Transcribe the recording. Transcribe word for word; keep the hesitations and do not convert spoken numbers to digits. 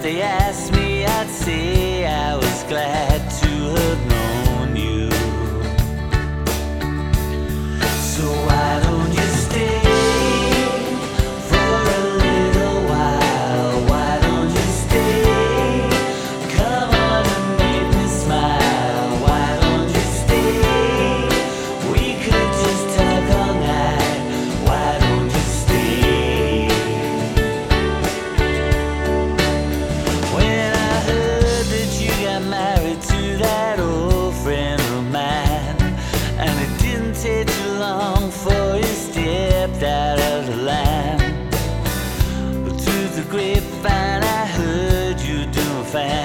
they asked me, I'd say I was glad to have known you. So why don't you stay for a little while? Why don't you stay? Come on and make me smile. Why don't you stay? We could just talk all night. Why don't you stay? When I heard that you got married to that old friend of mine, and it didn't take too long for you stepped out of the line. But through the grapevine I heard you doing fine.